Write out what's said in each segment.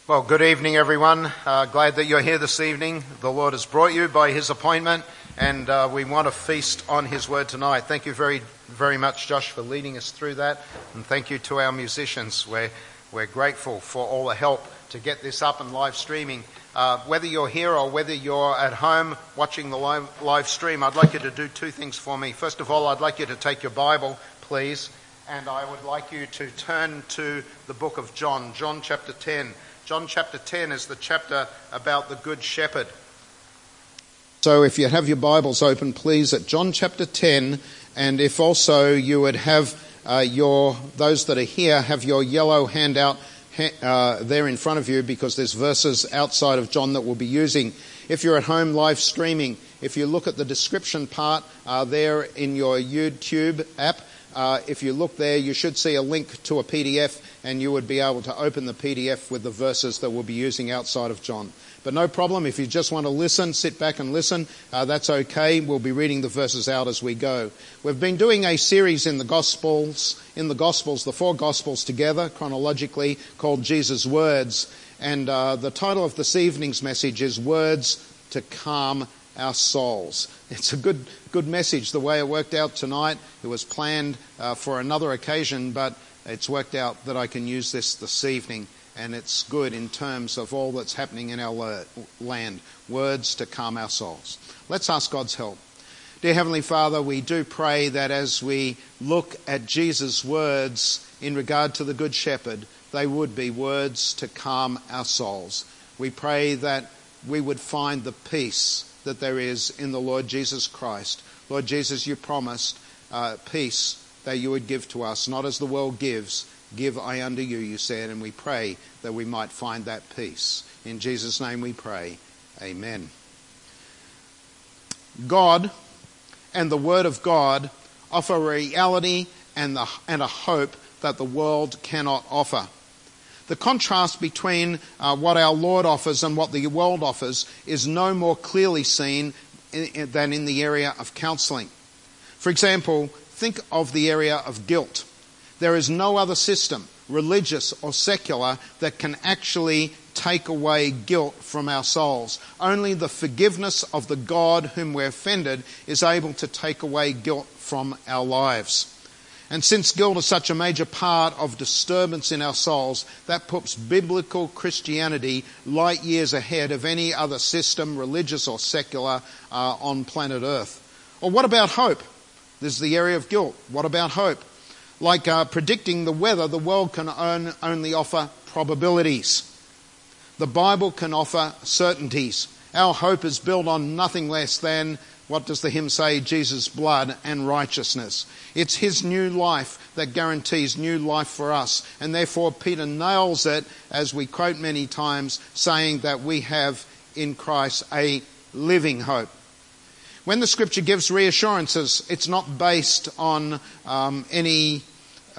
Well, good evening, everyone. Glad that you're here this evening. The Lord has brought you by His appointment, and we want to feast on His Word tonight. Thank you very, very much, Josh, for leading us through that, and thank you to our musicians. We're grateful for all the help to get this up and live streaming. Whether you're here or whether you're at home watching the live stream, I'd like you to do two things for me. First of all, I'd like you to take your Bible, please, and I would like you to turn to the book of John, John chapter 10. John chapter 10 is the chapter about the Good Shepherd. So if you have your Bibles open, please, at John chapter 10, and if also you would have those that are here, have your yellow handout there in front of you, because there's verses outside of John that we'll be using. If you're at home live streaming, if you look at the description part there in your YouTube app, if you look there, you should see a link to a PDF, and you would be able to open the PDF with the verses that we'll be using outside of John. But no problem, if you just want to listen, sit back and listen, that's okay. We'll be reading the verses out as we go. We've been doing a series in the Gospels, the four Gospels together, chronologically, called Jesus' Words. And the title of this evening's message is Words to Calm Our Souls. It's a good message, the way it worked out tonight. It was planned for another occasion, but it's worked out that I can use this evening, and it's good in terms of all that's happening in our land. Words to calm our souls. Let's ask God's help. Dear Heavenly Father, we do pray that as we look at Jesus' words in regard to the Good Shepherd, they would be words to calm our souls. We pray that we would find the peace that there is in the Lord Jesus Christ. Lord Jesus, you promised peace that you would give to us, not as the world gives. Give I unto you, you said, and we pray that we might find that peace. In Jesus' name we pray. Amen. God and the Word of God offer a reality and a hope that the world cannot offer. The contrast between what our Lord offers and what the world offers is no more clearly seen than in the area of counselling. For example, think of the area of guilt. There is no other system, religious or secular, that can actually take away guilt from our souls. Only the forgiveness of the God whom we're offended is able to take away guilt from our lives. And since guilt is such a major part of disturbance in our souls, that puts biblical Christianity light years ahead of any other system, religious or secular, on planet Earth. Or what about hope? There's the area of guilt. What about hope? Like predicting the weather, the world can only offer probabilities. The Bible can offer certainties. Our hope is built on nothing less than, what does the hymn say? Jesus' blood and righteousness. It's His new life that guarantees new life for us. And therefore Peter nails it, as we quote many times, saying that we have in Christ a living hope. When the Scripture gives reassurances, it's not based on based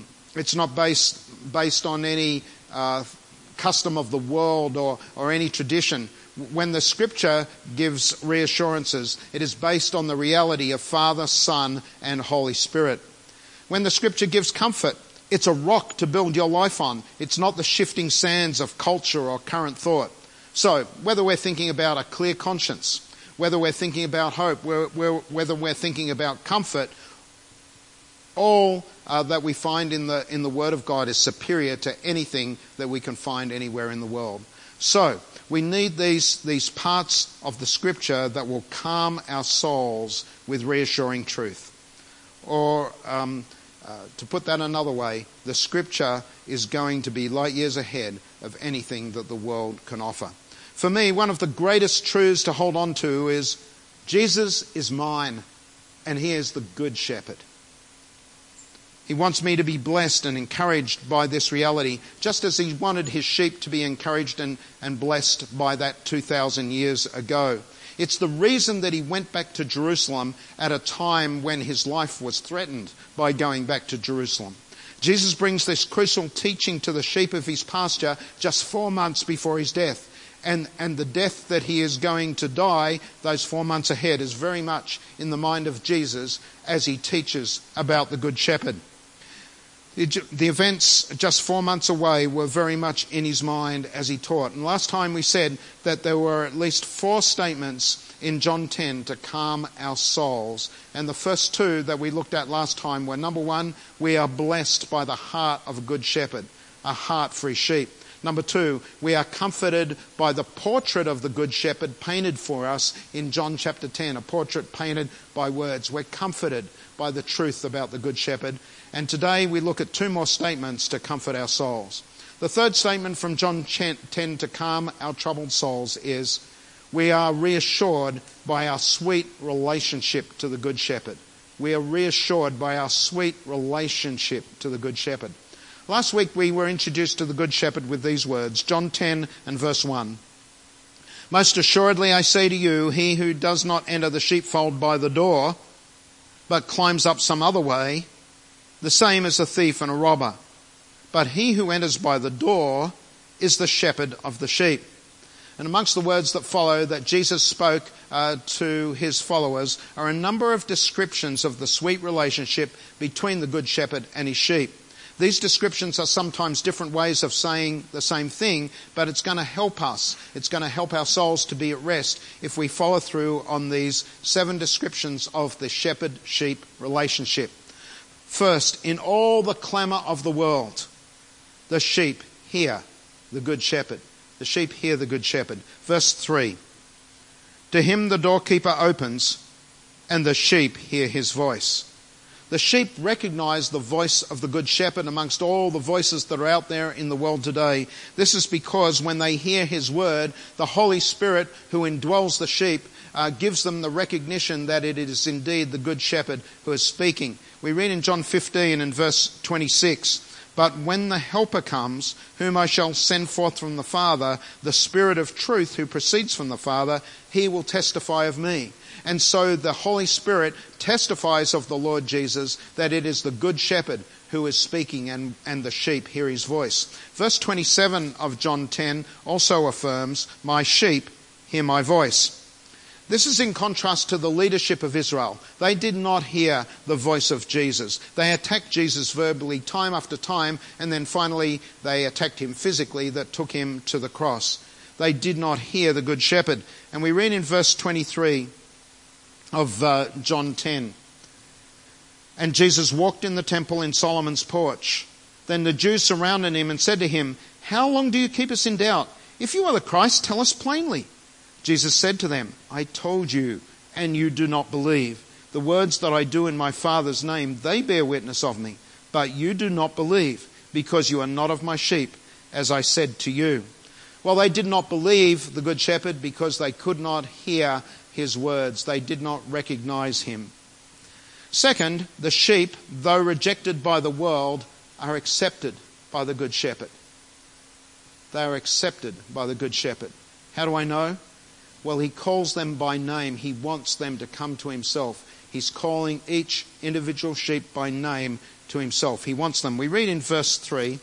on any custom of the world or any tradition. When the Scripture gives reassurances, it is based on the reality of Father, Son, and Holy Spirit. When the Scripture gives comfort, it's a rock to build your life on. It's not the shifting sands of culture or current thought. So, whether we're thinking about a clear conscience, whether we're thinking about hope, whether we're thinking about comfort, all that we find in the Word of God is superior to anything that we can find anywhere in the world. So, we need these parts of the Scripture that will calm our souls with reassuring truth. Or, to put that another way, the Scripture is going to be light years ahead of anything that the world can offer. For me, one of the greatest truths to hold on to is Jesus is mine, and He is the Good Shepherd. He wants me to be blessed and encouraged by this reality, just as He wanted His sheep to be encouraged and blessed by that 2,000 years ago. It's the reason that He went back to Jerusalem at a time when His life was threatened by going back to Jerusalem. Jesus brings this crucial teaching to the sheep of His pasture just 4 months before His death. And the death that He is going to die those 4 months ahead is very much in the mind of Jesus as He teaches about the Good Shepherd. The events just 4 months away were very much in his mind as he taught. And last time we said that there were at least 4 statements in John 10 to calm our souls. And the first 2 that we looked at last time were, number 1, we are blessed by the heart of a good shepherd, a heart for his sheep. Number 2, we are comforted by the portrait of the good shepherd painted for us in John chapter 10, a portrait painted by words. We're comforted by the truth about the good shepherd. And today we look at 2 more statements to comfort our souls. The third statement from John 10 to calm our troubled souls is, we are reassured by our sweet relationship to the good shepherd. We are reassured by our sweet relationship to the good shepherd. Last week we were introduced to the good shepherd with these words, John 10 and verse 1. Most assuredly I say to you, he who does not enter the sheepfold by the door, but climbs up some other way, the same is a thief and a robber. But he who enters by the door is the shepherd of the sheep. And amongst the words that follow that Jesus spoke to his followers are a number of descriptions of the sweet relationship between the good shepherd and his sheep. These descriptions are sometimes different ways of saying the same thing, but it's going to help us. It's going to help our souls to be at rest if we follow through on these 7 descriptions of the shepherd-sheep relationship. First, in all the clamour of the world, the sheep hear the good shepherd. The sheep hear the good shepherd. Verse 3, to him the doorkeeper opens, and the sheep hear his voice. The sheep recognize the voice of the good shepherd amongst all the voices that are out there in the world today. This is because when they hear his word, the Holy Spirit who indwells the sheep gives them the recognition that it is indeed the good shepherd who is speaking. We read in John 15 and verse 26, but when the Helper comes, whom I shall send forth from the Father, the Spirit of truth who proceeds from the Father, he will testify of me. And so the Holy Spirit testifies of the Lord Jesus that it is the good shepherd who is speaking and the sheep hear his voice. Verse 27 of John 10 also affirms, my sheep hear my voice. This is in contrast to the leadership of Israel. They did not hear the voice of Jesus. They attacked Jesus verbally time after time, and then finally they attacked him physically that took him to the cross. They did not hear the good shepherd. And we read in verse 23 of John 10, and Jesus walked in the temple in Solomon's porch. Then the Jews surrounded him and said to him, how long do you keep us in doubt? If you are the Christ, tell us plainly. Jesus said to them, I told you, and you do not believe. The words that I do in my Father's name, they bear witness of me. But you do not believe, because you are not of my sheep, as I said to you. Well, they did not believe the Good Shepherd because they could not hear his words. They did not recognize him. Second, the sheep, though rejected by the world, are accepted by the Good Shepherd. They are accepted by the Good Shepherd. How do I know? Well, he calls them by name. He wants them to come to himself. He's calling each individual sheep by name to himself. He wants them. We read in verse 3,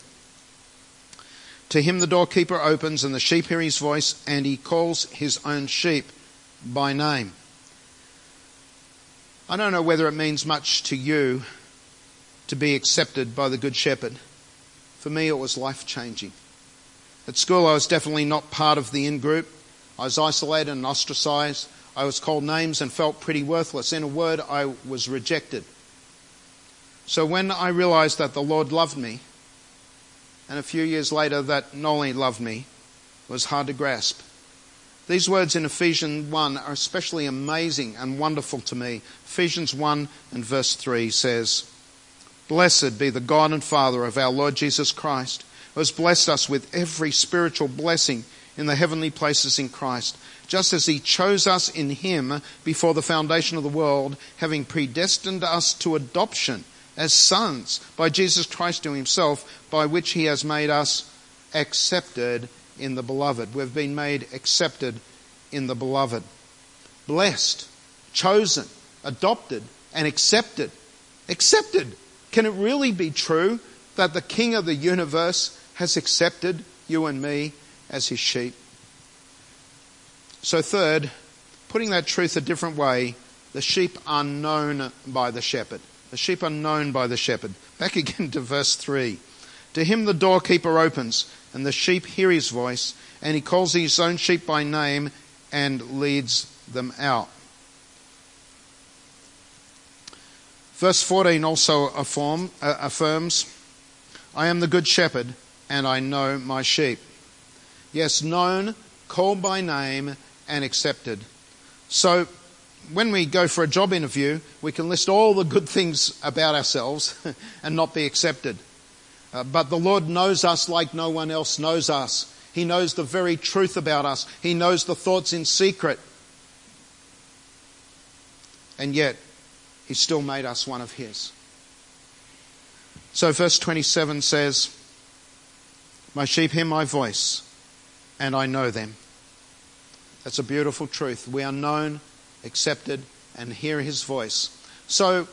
to him the doorkeeper opens, and the sheep hear his voice, and he calls his own sheep by name. I don't know whether it means much to you to be accepted by the Good Shepherd. For me, it was life-changing. At school, I was definitely not part of the in-group. I was isolated and ostracized. I was called names and felt pretty worthless. In a word, I was rejected. So when I realized that the Lord loved me, and a few years later that not only loved me, it was hard to grasp. These words in Ephesians 1 are especially amazing and wonderful to me. Ephesians 1 and verse 3 says, blessed be the God and Father of our Lord Jesus Christ, who has blessed us with every spiritual blessing in the heavenly places in Christ, just as he chose us in him before the foundation of the world, having predestined us to adoption as sons by Jesus Christ to himself, by which he has made us accepted in the beloved. We've been made accepted in the beloved. Blessed, chosen, adopted, and accepted. Accepted. Can it really be true that the King of the universe has accepted you and me as his sheep? So third, putting that truth a different way, the sheep are known by the shepherd. The sheep are known by the shepherd. Back again to verse 3. To him the doorkeeper opens, and the sheep hear his voice, and he calls his own sheep by name and leads them out. Verse 14 also affirms, I am the good shepherd, and I know my sheep. Yes, known, called by name, and accepted. So when we go for a job interview, we can list all the good things about ourselves and not be accepted. But the Lord knows us like no one else knows us. He knows the very truth about us. He knows the thoughts in secret. And yet, He still made us one of His. So verse 27 says, my sheep hear my voice, and I know them. That's a beautiful truth. We are known, accepted, and hear His voice. So,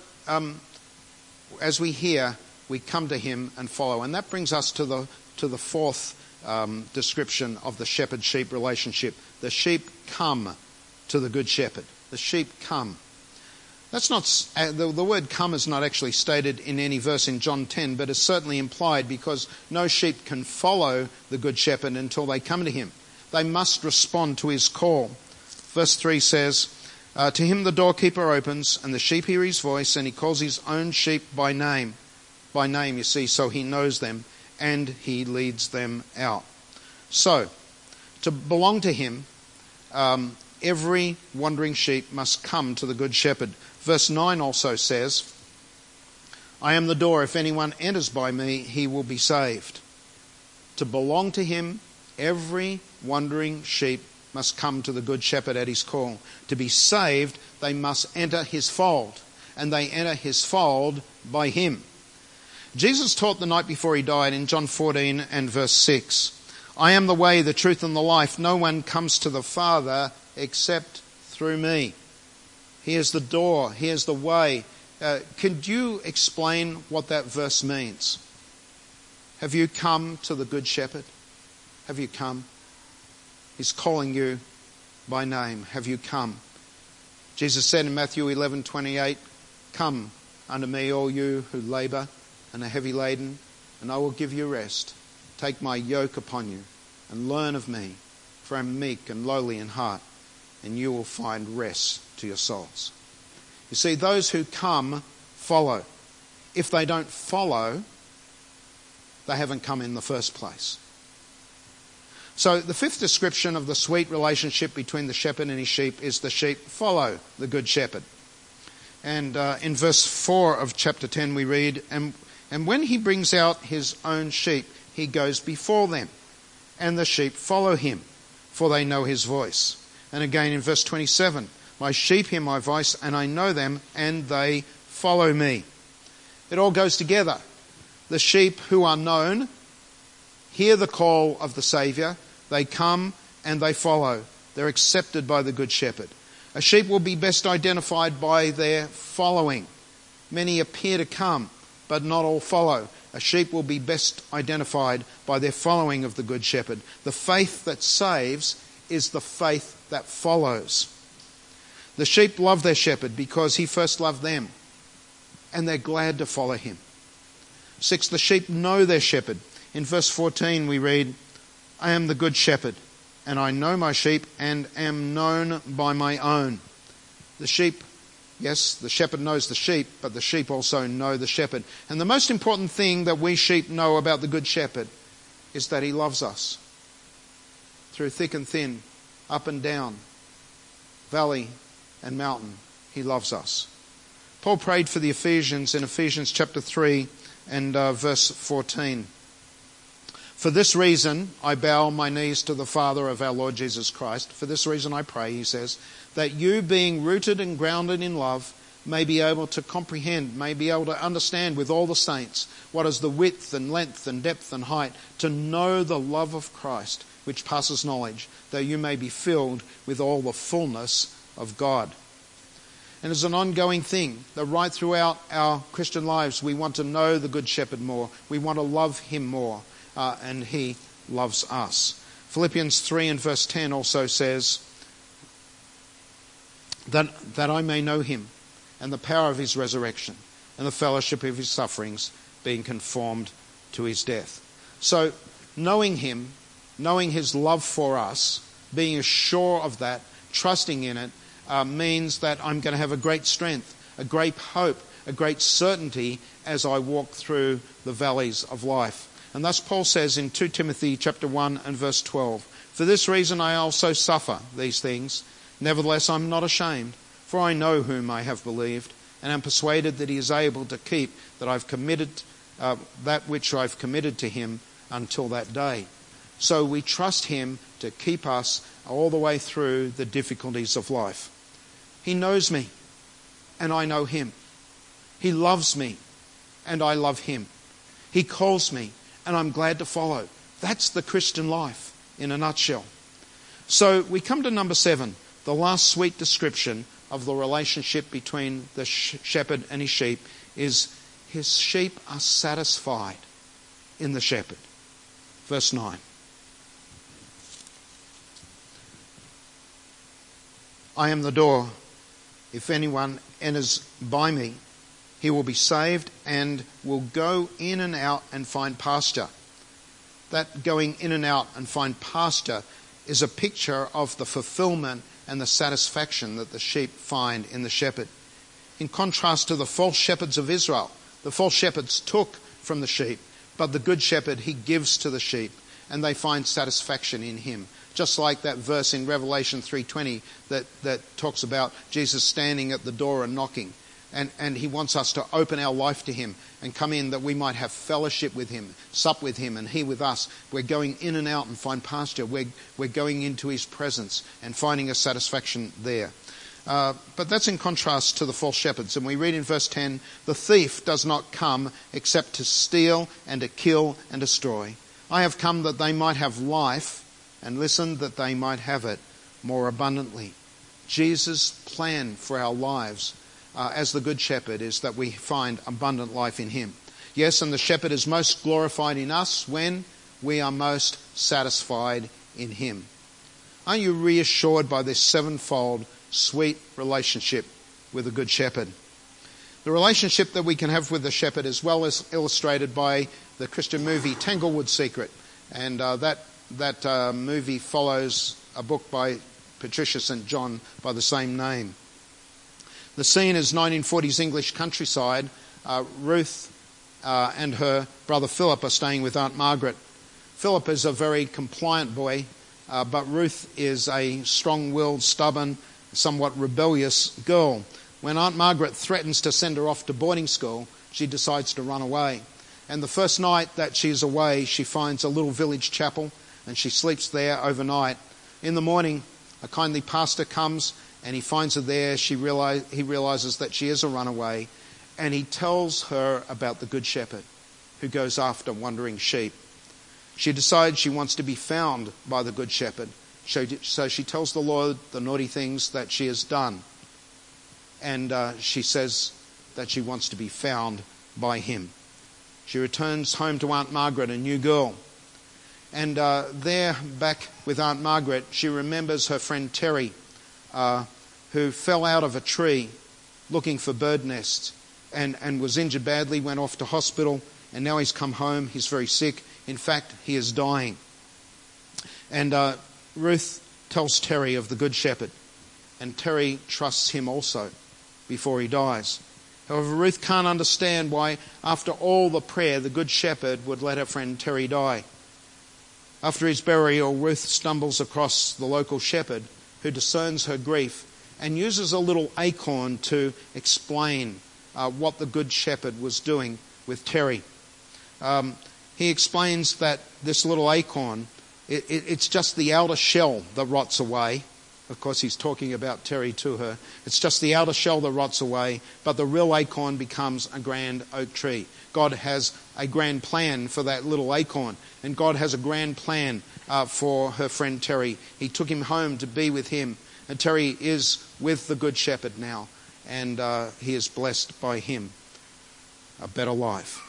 as we hear, we come to Him and follow. And that brings us to the fourth description of the shepherd-sheep relationship. The sheep come to the good shepherd. The sheep come. That's not the word come is not actually stated in any verse in John 10, but is certainly implied because no sheep can follow the good shepherd until they come to him. They must respond to his call. Verse 3 says, to him the doorkeeper opens, and the sheep hear his voice, and he calls his own sheep by name. By name, you see, so he knows them, and he leads them out. So, to belong to him, every wandering sheep must come to the good shepherd. Verse 9 also says, I am the door. If anyone enters by me, he will be saved. To belong to him, every wandering sheep must come to the good shepherd at his call. To be saved, they must enter his fold, and they enter his fold by him. Jesus taught the night before he died in John 14 and verse 6, I am the way, the truth, and the life. No one comes to the Father except through me. He is the door. He is the way. Could you explain what that verse means? Have you come to the good shepherd? Have you come? He's calling you by name. Have you come? Jesus said in Matthew 11:28, come unto me, all you who labour and are heavy laden, and I will give you rest. Take my yoke upon you and learn of me, for I am meek and lowly in heart, and you will find rest to your souls. You see, those who come follow. If they don't follow, they haven't come in the first place. So the fifth description of the sweet relationship between the shepherd and his sheep is the sheep follow the good shepherd. And in verse 4 of chapter 10 we read, and when he brings out his own sheep, he goes before them, and the sheep follow him, for they know his voice. And again in verse 27, my sheep hear my voice, and I know them, and they follow me. It all goes together. The sheep who are known hear the call of the Saviour, they come and they follow. They're accepted by the Good Shepherd. A sheep will be best identified by their following. Many appear to come, but not all follow. A sheep will be best identified by their following of the Good Shepherd. The faith that saves is the faith that follows. The sheep love their shepherd because he first loved them, and they're glad to follow him. 6, the sheep know their shepherd. In verse 14 we read, I am the good shepherd, and I know my sheep, and am known by my own. The sheep, yes, the shepherd knows the sheep, but the sheep also know the shepherd. And the most important thing that we sheep know about the good shepherd is that he loves us. Through thick and thin, up and down, valley and mountain, he loves us. Paul prayed for the Ephesians in Ephesians chapter 3 and verse 14. For this reason I bow my knees to the Father of our Lord Jesus Christ. For this reason I pray, he says, that you being rooted and grounded in love may be able to comprehend, may be able to understand with all the saints what is the width and length and depth and height, to know the love of Christ which passes knowledge, that you may be filled with all the fullness of God. And it's an ongoing thing that right throughout our Christian lives we want to know the Good Shepherd more. We want to love him more. And he loves us. Philippians 3 and verse 10 also says that I may know him and the power of his resurrection and the fellowship of his sufferings, being conformed to his death. So knowing him, knowing his love for us, being sure of that, trusting in it, means that I'm going to have a great strength, a great hope, a great certainty as I walk through the valleys of life. And thus Paul says in 2 Timothy chapter 1 and verse 12, "For this reason I also suffer these things. Nevertheless I'm not ashamed, for I know whom I have believed, and am persuaded that he is able to keep that which I've committed to him until that day." So we trust him to keep us all the way through the difficulties of life. He knows me, and I know him. He loves me, and I love him. He calls me, and I'm glad to follow. That's the Christian life in a nutshell. So we come to number 7, the last sweet description of the relationship between the shepherd and his sheep is his sheep are satisfied in the shepherd. Verse 9. "I am the door. If anyone enters by me, he will be saved and will go in and out and find pasture." That going in and out and find pasture is a picture of the fulfillment and the satisfaction that the sheep find in the shepherd. In contrast to the false shepherds of Israel, the false shepherds took from the sheep, but the good shepherd, he gives to the sheep, and they find satisfaction in him. Just like that verse in Revelation 3:20 that talks about Jesus standing at the door and knocking. And he wants us to open our life to him and come in that we might have fellowship with him, sup with him, and he with us. We're going in and out and find pasture. We're going into his presence and finding a satisfaction there. But that's in contrast to the false shepherds. And we read in verse 10, "The thief does not come except to steal and to kill and destroy. I have come that they might have life, and listen, that they might have it more abundantly." Jesus' plan for our lives as the good shepherd is that we find abundant life in him. Yes, and the shepherd is most glorified in us when we are most satisfied in him. Aren't you reassured by this sevenfold sweet relationship with the good shepherd? The relationship that we can have with the shepherd as well as illustrated by the Christian movie Tanglewood Secret. And that movie follows a book by Patricia St. John by the same name. The scene is 1940s English countryside. Ruth and her brother Philip are staying with Aunt Margaret. Philip is a very compliant boy, but Ruth is a strong-willed, stubborn, somewhat rebellious girl. When Aunt Margaret threatens to send her off to boarding school, she decides to run away. And the first night that she's away, she finds a little village chapel and she sleeps there overnight. In the morning, a kindly pastor comes and he finds her there. He realizes that she is a runaway, and he tells her about the good shepherd who goes after wandering sheep. She decides she wants to be found by the good shepherd. So she tells the Lord the naughty things that she has done. And she says that she wants to be found by him. She returns home to Aunt Margaret, a new girl. And there, back with Aunt Margaret, she remembers her friend Terry, who fell out of a tree looking for bird nests and was injured badly, went off to hospital, and now he's come home. He's very sick. In fact, he is dying. And Ruth tells Terry of the Good Shepherd, and Terry trusts him also before he dies. However, Ruth can't understand why, after all the prayer, the Good Shepherd would let her friend Terry die. After his burial, Ruth stumbles across the local shepherd who discerns her grief and uses a little acorn to explain what the Good Shepherd was doing with Terry. He explains that this little acorn, it's just the outer shell that rots away. Of course, he's talking about Terry to her. It's just the outer shell that rots away, but the real acorn becomes a grand oak tree. God has a grand plan for that little acorn, and God has a grand plan for her friend Terry. He took him home to be with him, and Terry is with the Good Shepherd now, and he is blessed by him. A better life.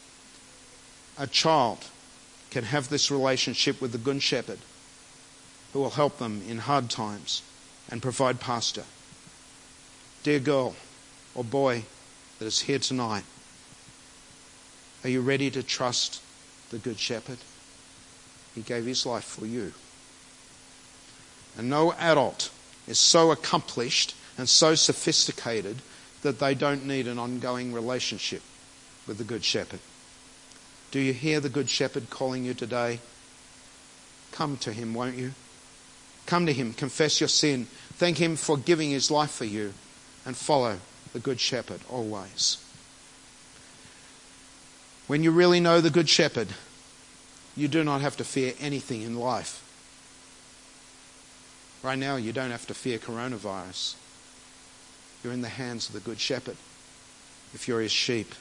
A child can have this relationship with the Good Shepherd, who will help them in hard times and provide pasture. Dear girl or boy, that is here tonight. Are you ready to trust the Good Shepherd? He gave his life for you. And no adult is so accomplished and so sophisticated that they don't need an ongoing relationship with the Good Shepherd. Do you hear the Good Shepherd calling you today? Come to him, won't you? Come to him, confess your sin, thank him for giving his life for you, and follow the Good Shepherd always. When you really know the Good Shepherd, you do not have to fear anything in life. Right now, you don't have to fear coronavirus. You're in the hands of the Good Shepherd if you're his sheep.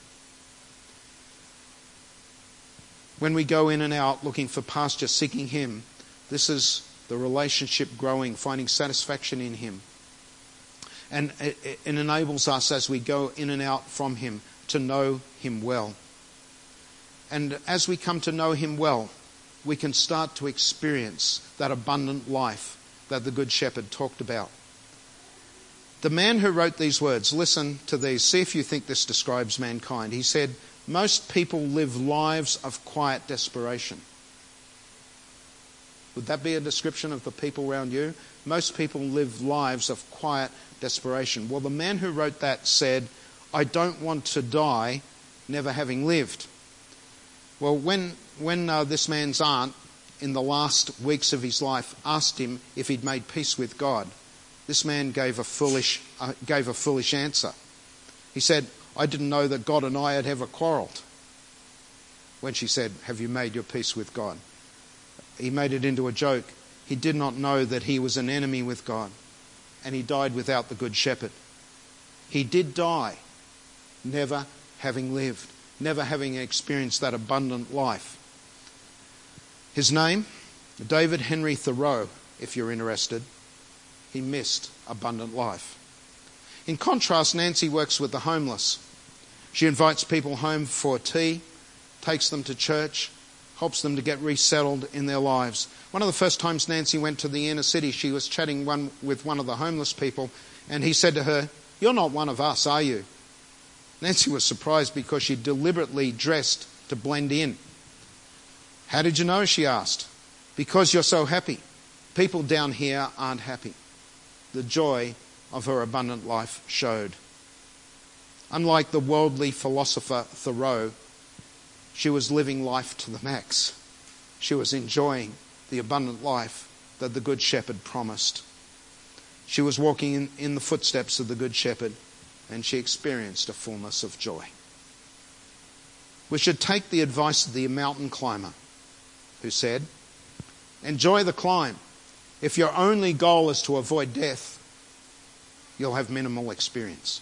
When we go in and out looking for pasture, seeking him, this is the relationship growing, finding satisfaction in him. And it enables us as we go in and out from him to know him well. And as we come to know him well, we can start to experience that abundant life that the Good Shepherd talked about. The man who wrote these words, listen to these, see if you think this describes mankind. He said, most people live lives of quiet desperation. Would that be a description of the people around you? Most people live lives of quiet desperation. Well, the man who wrote that said, I don't want to die never having lived. Well, when this man's aunt, in the last weeks of his life, asked him if he'd made peace with God, this man gave a foolish answer. He said, I didn't know that God and I had ever quarrelled. When she said, have you made your peace with God? He made it into a joke. He did not know that he was an enemy with God, and he died without the Good Shepherd. He did die, never having lived, never having experienced that abundant life. His name, David Henry Thoreau, if you're interested. He missed abundant life. In contrast, Nancy works with the homeless. She invites people home for tea, takes them to church, helps them to get resettled in their lives. One of the first times Nancy went to the inner city, she was chatting with one of the homeless people, and he said to her, you're not one of us, are you? Nancy was surprised because she deliberately dressed to blend in. How did you know, she asked. Because you're so happy. People down here aren't happy. The joy of her abundant life showed. Unlike the worldly philosopher Thoreau, she was living life to the max. She was enjoying the abundant life that the Good Shepherd promised. She was walking in the footsteps of the Good Shepherd, and she experienced a fullness of joy. We should take the advice of the mountain climber who said, enjoy the climb. If your only goal is to avoid death, you'll have minimal experience.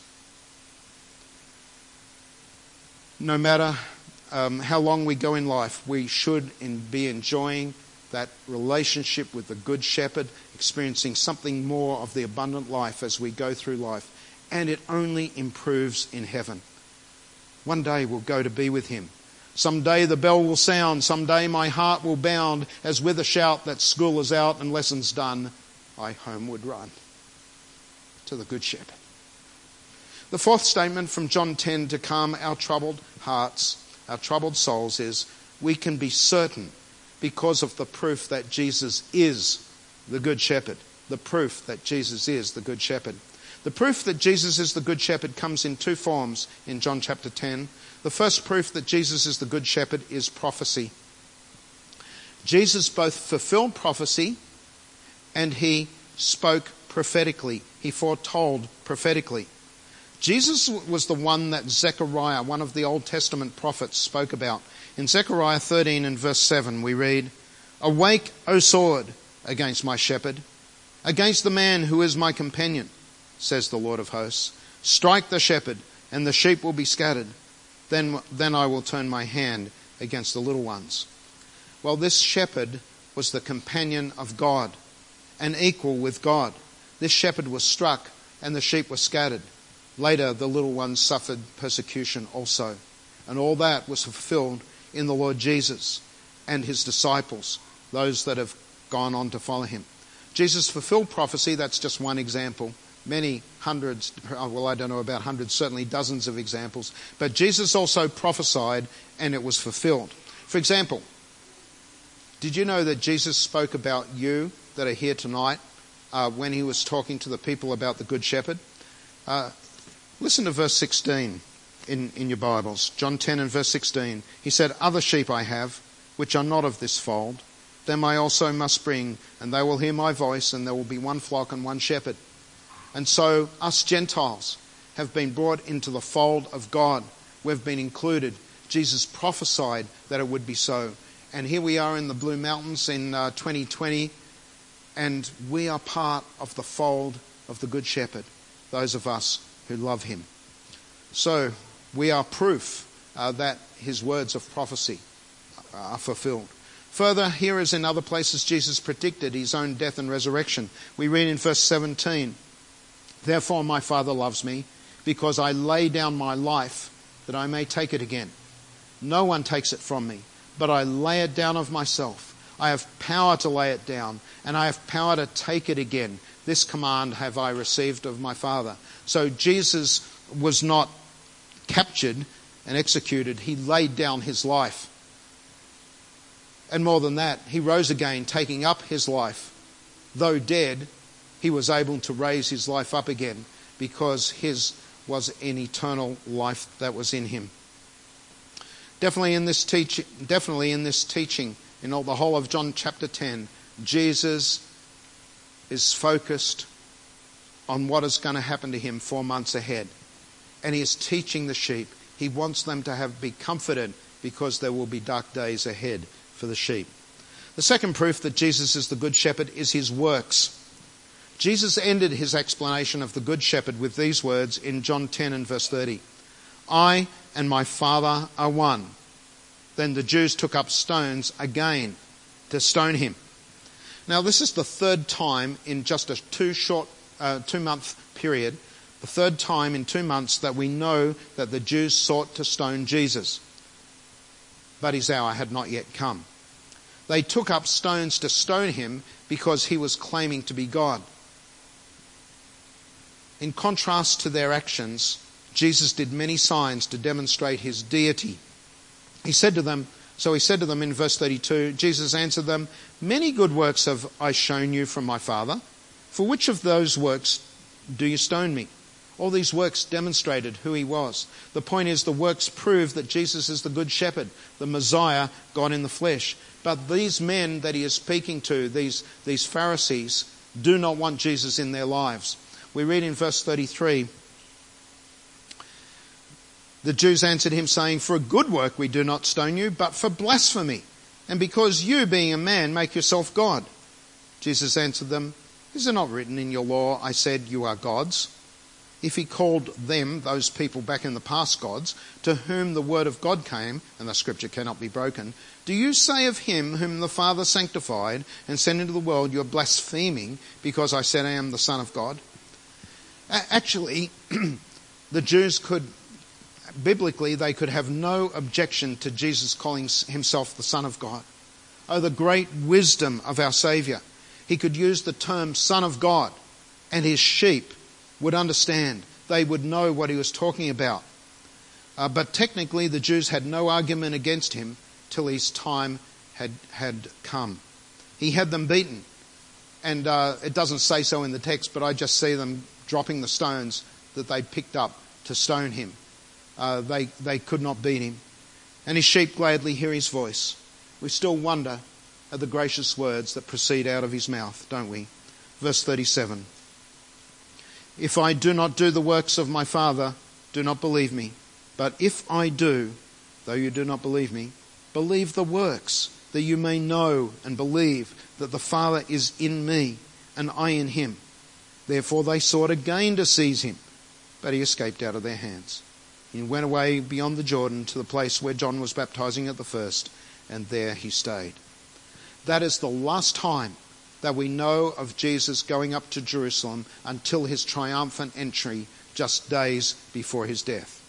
No matter how long we go in life, we should be enjoying that relationship with the Good Shepherd, experiencing something more of the abundant life as we go through life. And it only improves in heaven. One day we'll go to be with him. Someday the bell will sound. Someday my heart will bound as with a shout that school is out and lessons done, I homeward run to the Good Shepherd. The fourth statement from John 10 to calm our troubled hearts, our troubled souls is, we can be certain because of the proof that Jesus is the Good Shepherd. The proof that Jesus is the Good Shepherd. The proof that Jesus is the Good Shepherd comes in two forms in John chapter 10. The first proof that Jesus is the Good Shepherd is prophecy. Jesus both fulfilled prophecy and he spoke prophetically. He foretold prophetically. Jesus was the one that Zechariah, one of the Old Testament prophets, spoke about. In Zechariah 13 and verse 7 we read, awake, O sword, against my shepherd, against the man who is my companion, says the Lord of hosts. Strike the shepherd, and the sheep will be scattered. Then I will turn my hand against the little ones. Well, this shepherd was the companion of God, and equal with God. This shepherd was struck, and the sheep were scattered. Later, the little ones suffered persecution also. And all that was fulfilled in the Lord Jesus and his disciples, those that have gone on to follow him. Jesus fulfilled prophecy, that's just one example. many hundreds, well, I don't know about hundreds, certainly dozens of examples. But Jesus also prophesied, and it was fulfilled. For example, did you know that Jesus spoke about you that are here tonight when he was talking to the people about the Good Shepherd? Listen to verse 16 in your Bibles. John 10 and verse 16. He said, "Other sheep I have, which are not of this fold. Them I also must bring, and they will hear my voice, and there will be one flock and one shepherd." And so us Gentiles have been brought into the fold of God. We've been included. Jesus prophesied that it would be so. And here we are in the Blue Mountains in 2020, and we are part of the fold of the Good Shepherd, those of us who love him. So we are proof that his words of prophecy are fulfilled. Further, here as in other places, Jesus predicted his own death and resurrection. We read in verse 17, "Therefore my Father loves me, because I lay down my life that I may take it again. No one takes it from me, but I lay it down of myself. I have power to lay it down, and I have power to take it again. This command have I received of my Father." So Jesus was not captured and executed. He laid down his life. And more than that, he rose again, taking up his life. Though dead, he was able to raise his life up again, because his was an eternal life that was in him. Definitely in this teaching, in the whole of John chapter 10, Jesus is focused on what is going to happen to him 4 months ahead. And he is teaching the sheep. He wants them to be comforted, because there will be dark days ahead for the sheep. The second proof that Jesus is the Good Shepherd is his works. Jesus ended his explanation of the Good Shepherd with these words in John 10 and verse 30. "I and my Father are one." Then the Jews took up stones again to stone him. Now this is the third time in just a 2-month period, the third time in 2 months that we know that the Jews sought to stone Jesus. But his hour had not yet come. They took up stones to stone him because he was claiming to be God. In contrast to their actions, Jesus did many signs to demonstrate his deity. He said to them in verse 32, Jesus answered them, "Many good works have I shown you from my Father. For which of those works do you stone me?" All these works demonstrated who he was. The point is, the works prove that Jesus is the Good Shepherd, the Messiah, God in the flesh. But these men that he is speaking to, these Pharisees, do not want Jesus in their lives. We read in verse 33, "The Jews answered him, saying, 'For a good work we do not stone you, but for blasphemy, and because you, being a man, make yourself God.' Jesus answered them, 'Is it not written in your law, I said, you are gods?' If he called them, those people back in the past, gods, to whom the word of God came, and the scripture cannot be broken, do you say of him whom the Father sanctified and sent into the world, you are blaspheming because I said I am the Son of God?" Actually, the Jews biblically, they could have no objection to Jesus calling himself the Son of God. Oh, the great wisdom of our Saviour. He could use the term Son of God, and his sheep would understand. They would know what he was talking about. But technically, the Jews had no argument against him till his time had come. He had them beaten. And it doesn't say so in the text, but I just see them dropping the stones that they picked up to stone him. They could not beat him. And his sheep gladly hear his voice. We still wonder at the gracious words that proceed out of his mouth, don't we? Verse 37. "If I do not do the works of my Father, do not believe me. But if I do, though you do not believe me, believe the works, that you may know and believe that the Father is in me and I in him." Therefore they sought again to seize him, but he escaped out of their hands. He went away beyond the Jordan to the place where John was baptizing at the first, and there he stayed. That is the last time that we know of Jesus going up to Jerusalem until his triumphant entry just days before his death.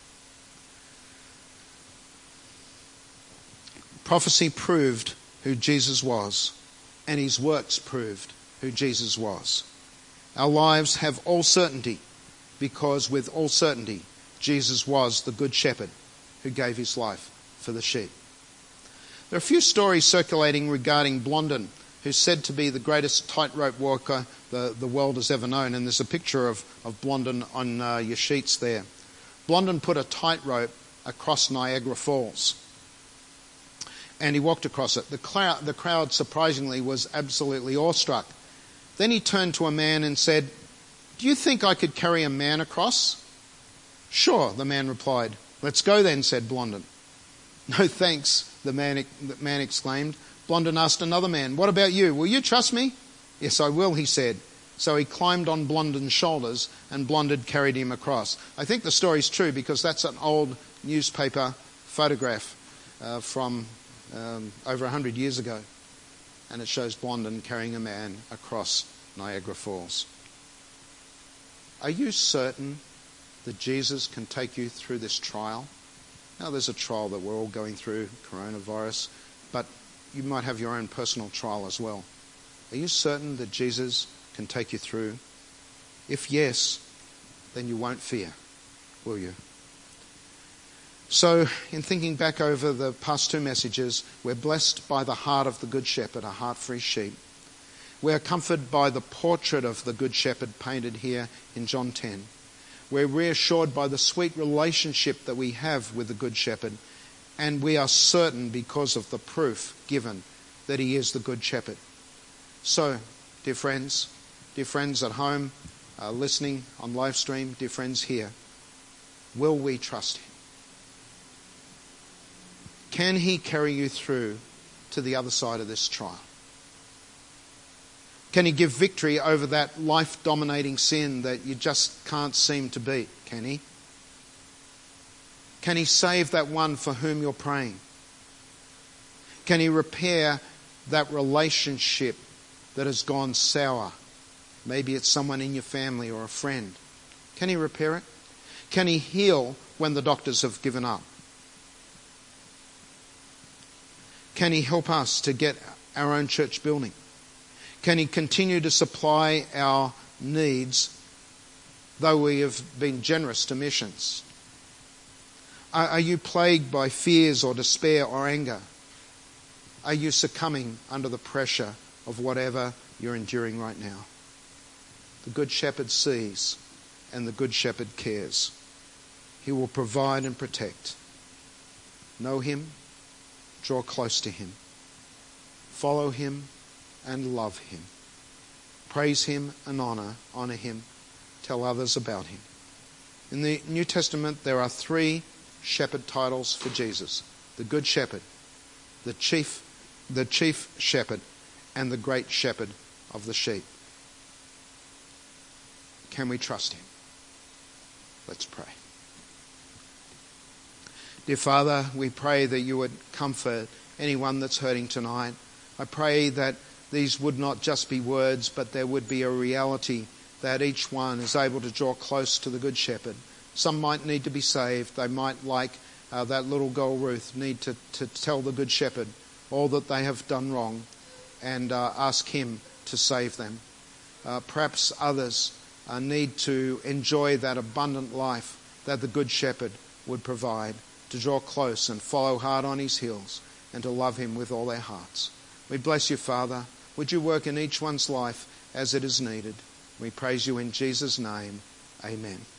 Prophecy proved who Jesus was, and his works proved who Jesus was. Our lives have all certainty because with all certainty, Jesus was the Good Shepherd who gave his life for the sheep. There are a few stories circulating regarding Blondin, who's said to be the greatest tightrope walker the world has ever known. And there's a picture of Blondin on your sheets there. Blondin put a tightrope across Niagara Falls. And he walked across it. The crowd, surprisingly, was absolutely awestruck. Then he turned to a man and said, "Do you think I could carry a man across?" "Sure," the man replied. "Let's go then," said Blondin. "No thanks," the man exclaimed. Blondin asked another man, "What about you? Will you trust me?" "Yes, I will," he said. So he climbed on Blondin's shoulders and Blondin carried him across. I think the story's true because that's an old newspaper photograph from over 100 years ago. And it shows Blondin carrying a man across Niagara Falls. Are you certain that Jesus can take you through this trial? Now, there's a trial that we're all going through, coronavirus, but you might have your own personal trial as well. Are you certain that Jesus can take you through? If yes, then you won't fear, will you? So, in thinking back over the past two messages, we're blessed by the heart of the Good Shepherd, a heart for his sheep. We're comforted by the portrait of the Good Shepherd painted here in John 10. We're reassured by the sweet relationship that we have with the Good Shepherd. And we are certain because of the proof given that he is the Good Shepherd. So, dear friends at home, listening on live stream, dear friends here, will we trust him? Can he carry you through to the other side of this trial? Can he give victory over that life-dominating sin that you just can't seem to beat? Can he? Can he save that one for whom you're praying? Can he repair that relationship that has gone sour? Maybe it's someone in your family or a friend. Can he repair it? Can he heal when the doctors have given up? Can he help us to get our own church building? Can he continue to supply our needs, though we have been generous to missions? Are you plagued by fears or despair or anger? Are you succumbing under the pressure of whatever you're enduring right now? The Good Shepherd sees and the Good Shepherd cares. He will provide and protect. Know him, draw close to him, follow him and love him. Praise him and honor him, tell others about him. In the New Testament there are 3 shepherd titles for Jesus: the Good Shepherd, the chief shepherd, and the great shepherd of the sheep. Can we trust him? Let's pray. Dear Father, we pray that you would comfort anyone that's hurting tonight. I pray that these would not just be words, but there would be a reality that each one is able to draw close to the Good Shepherd. Some might need to be saved. They might, like that little girl Ruth, need to tell the Good Shepherd all that they have done wrong and ask him to save them. Perhaps others need to enjoy that abundant life that the Good Shepherd would provide, to draw close and follow hard on his heels and to love him with all their hearts. We bless you, Father. Would you work in each one's life as it is needed? We praise you in Jesus' name. Amen.